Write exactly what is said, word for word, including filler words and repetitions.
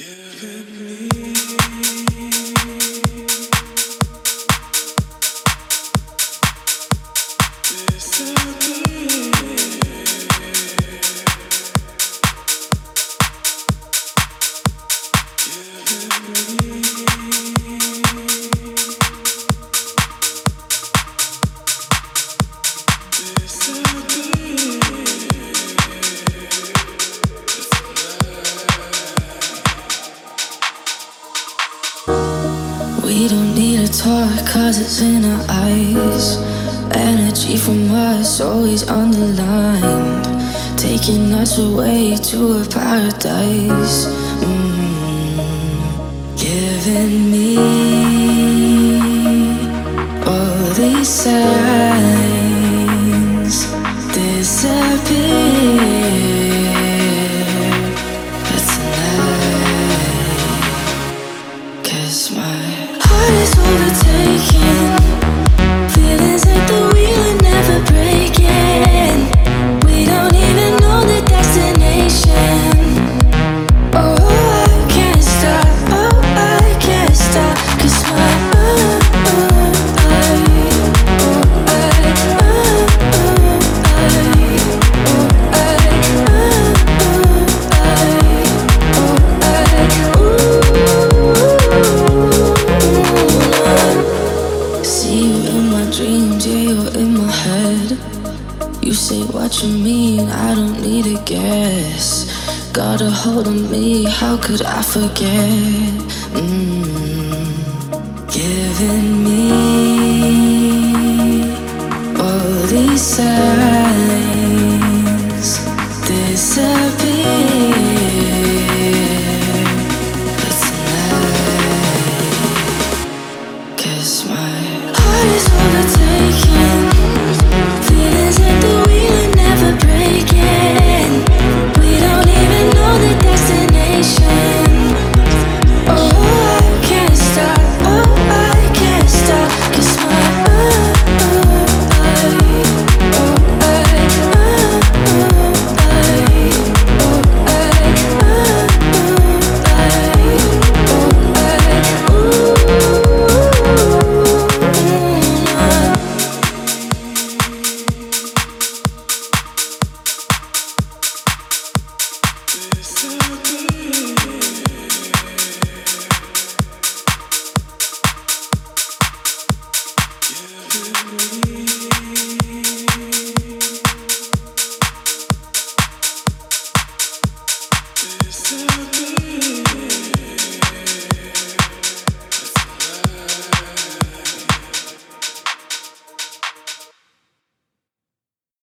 We don't need to talk cause it's in our eyes. Energy from us always underlined, taking us away to a paradise. mm. Giving me all these signs disappear. But tonight, 'cause my heart is overtaken, feelings like the wheel are never breaking. We don't even know the destination. Oh, I can't stop, oh, I can't stop. 'Cause my oh, oh, I, oh, I, oh, oh, I, oh, I, oh, I, oh, I, ooh. See you in my dreams, yeah, you're in my head. You say what you mean, I don't need a guess. Got a hold on me, how could I forget? mm. Giving me all these signs